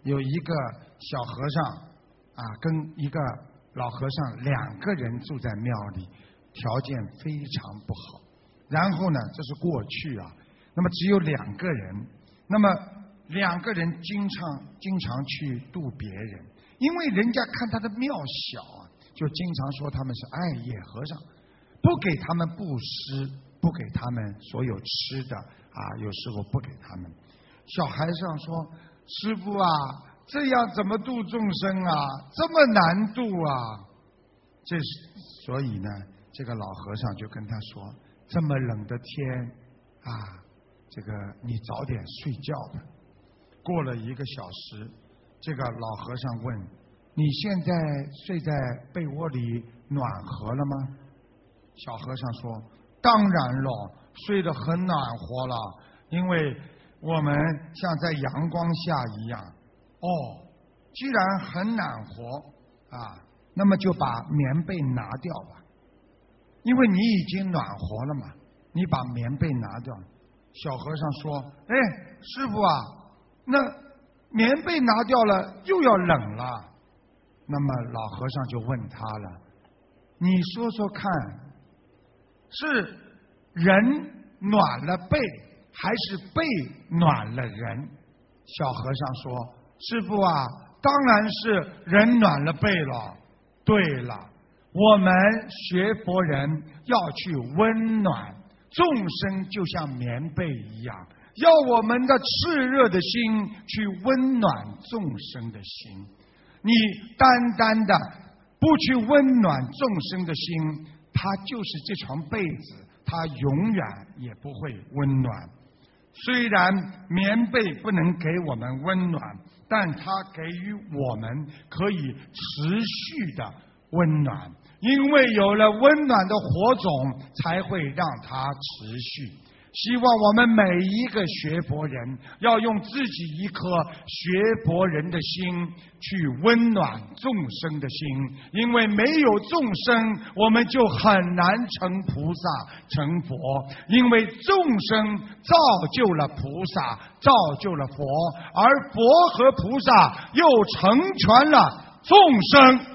有一个小和尚啊，跟一个老和尚两个人住在庙里，条件非常不好。然后呢，这是过去啊，那么只有两个人，那么两个人经常去度别人，因为人家看他的庙小啊，就经常说他们是爱叶和尚，不给他们布施，不给他们所有吃的啊，有时候不给他们。小和尚说：“师父啊，这样怎么度众生啊？这么难度啊！”所以呢，这个老和尚就跟他说：“这么冷的天啊，这个你早点睡觉吧。”过了1个小时，这个老和尚问：“你现在睡在被窝里暖和了吗？”小和尚说：“当然了，睡得很暖和了，因为我们像在阳光下一样。”哦，既然很暖和啊，那么就把棉被拿掉吧，因为你已经暖和了嘛，你把棉被拿掉。小和尚说：“哎，师父啊，那棉被拿掉了又要冷了。”那么老和尚就问他了：“你说说看，是人暖了被，还是被暖了人？”小和尚说：“师父啊，当然是人暖了被了。对了，我们学佛人要去温暖众生，就像棉被一样，要我们的炽热的心去温暖众生的心。你单单的不去温暖众生的心，它就是这床被子，它永远也不会温暖。虽然棉被不能给我们温暖，但它给予我们可以持续的温暖，因为有了温暖的火种，才会让它持续。希望我们每一个学佛人要用自己一颗学佛人的心去温暖众生的心，因为没有众生，我们就很难成菩萨成佛，因为众生造就了菩萨，造就了佛，而佛和菩萨又成全了众生。